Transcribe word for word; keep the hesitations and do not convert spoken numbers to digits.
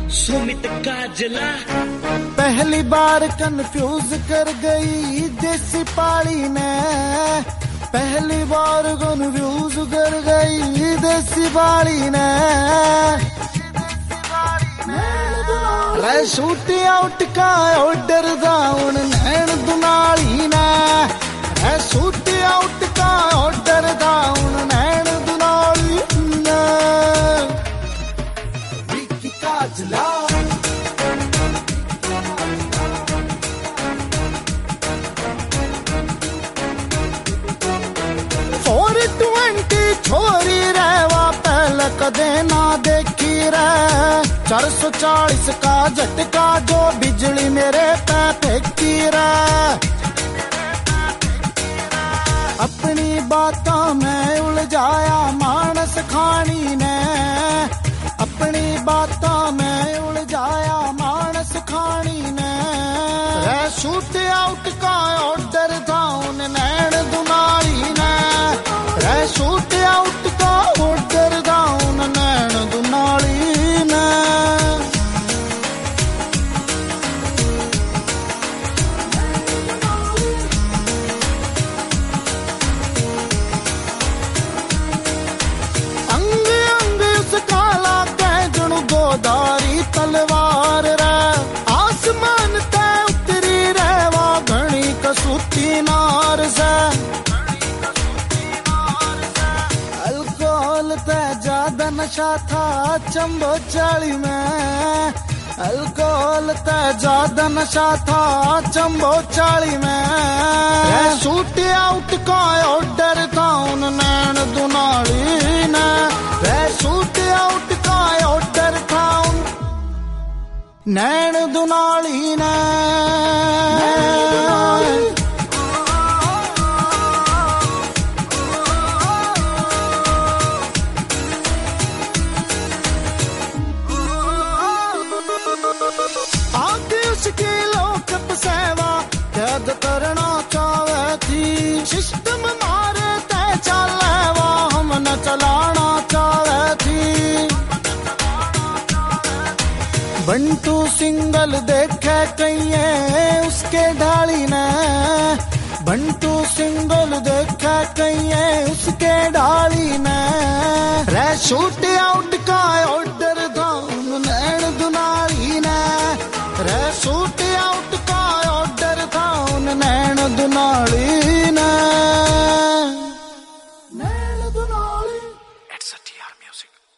सुमित काजला पहली बार कंफ्यूज कर गई देसी पाली ने, पहली बार कंफ्यूज कर गई देसी पाली ने। रे शूट आउट का ऑर्डर दाउन नैन दुनाली ने, रे शूट आउट का ऑर्डर दाउन नैन दुनाली ने। विकी काजला फोर ट्वेंटी छोरी रहवा पहले कदे ना देखी रे, चार सौ चालीस का झटका जो बिजली मेरे पे फेंकी रे। अपनी बातों में उलझाया मानस खानी ने, अपनी बातों में उलझाया मानस खानी ने। रे शूट आउट का ऑर्डर था उन नैन दुनाली ने, रे शूट आउट का ऑर्डर था उन नैन दुनाली ने। अंग अंग उसका लागे जुणु गोदारी तलवार रे, आसमान ते उतरी रहवा घनी कसूती नार से। अल्कोहल ते ज्यादा नशा था चंबो चाली में, अल्कोहल ते ज्यादा नशा था चंबो चाली में। शूट आउट का ऑर्डर था उन नैन दुनाली ने, शूट आउट का ऑर्डर था उन नैन दुनाली ने। आगे उसकी लोकप सेवा कैद करना चाहे थी, सिस्टम मारे ते चले वो हम न चलाना चाहे थी। बंटू सिंगल देखे कहिए उसके ढाली ने, बंटू सिंगल देखे कहिए उसके ढाली ने। रे शूट आउट का ऑर्डर था नैन दुनाली ने, रे शूट आउट का ऑर्डर था उन नैन दुनाली ने। नैन दुनाली। It's a T R music.